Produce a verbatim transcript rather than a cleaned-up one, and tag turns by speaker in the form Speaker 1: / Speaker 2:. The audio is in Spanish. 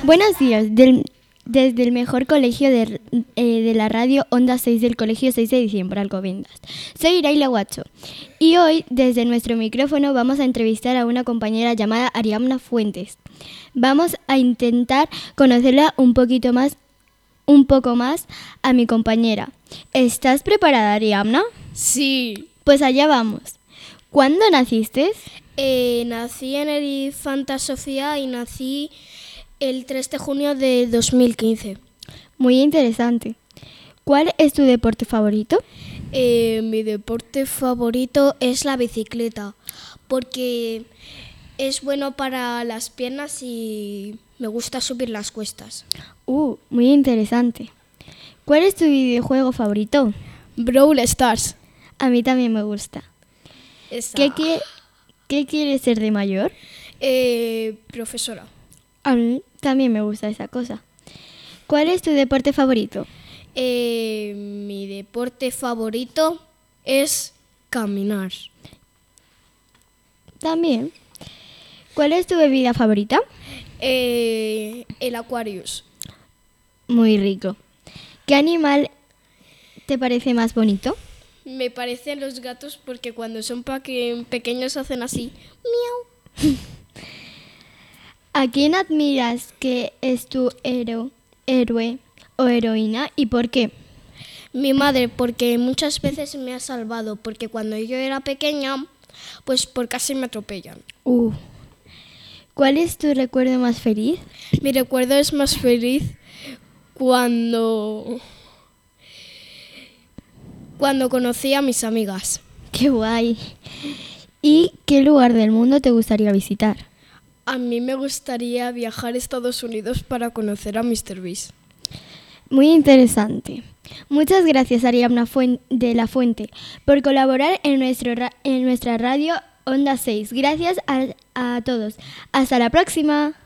Speaker 1: Buenos días, del- desde el mejor colegio de, eh, de la radio Onda seis del Colegio seis de diciembre, Alcobendas. Soy Iraila Guacho y hoy desde nuestro micrófono vamos a entrevistar a una compañera llamada Ariadna Fuentes. Vamos a intentar conocerla un poquito más, un poco más a mi compañera. ¿Estás preparada, Ariadna?
Speaker 2: Sí.
Speaker 1: Pues allá vamos. ¿Cuándo naciste?
Speaker 2: Eh, nací en el Infanta Sofía y nací el tres de junio de dos mil quince.
Speaker 1: Muy interesante. ¿Cuál es tu deporte favorito?
Speaker 2: Eh, mi deporte favorito es la bicicleta, porque es bueno para las piernas y me gusta subir las cuestas.
Speaker 1: Uh, muy interesante. ¿Cuál es tu videojuego favorito?
Speaker 2: Brawl Stars.
Speaker 1: A mí también me gusta.
Speaker 2: Esa.
Speaker 1: ¿Qué, qui- qué quieres ser de mayor?
Speaker 2: Eh, profesora.
Speaker 1: A mí también me gusta esa cosa. ¿Cuál es tu deporte favorito?
Speaker 2: Eh, mi deporte favorito es caminar.
Speaker 1: También. ¿Cuál es tu bebida favorita?
Speaker 2: Eh, el Aquarius.
Speaker 1: Muy rico. ¿Qué animal te parece más bonito?
Speaker 2: Me parecen los gatos porque cuando son paque- pequeños hacen así. Miau.
Speaker 1: ¿A quién admiras que es tu héroe, héroe o heroína y por qué?
Speaker 2: Mi madre, porque muchas veces me ha salvado, porque cuando yo era pequeña, pues por casi me atropellan.
Speaker 1: Uh. ¿Cuál es tu recuerdo más feliz?
Speaker 2: Mi recuerdo es más feliz cuando, cuando conocí a mis amigas.
Speaker 1: ¡Qué guay! ¿Y qué lugar del mundo te gustaría visitar?
Speaker 2: A mí me gustaría viajar a Estados Unidos para conocer a míster Beast.
Speaker 1: Muy interesante. Muchas gracias, Ariadna Fuen- de la Fuente, por colaborar en, nuestro ra- en nuestra radio Onda seis. Gracias a, a todos. Hasta la próxima.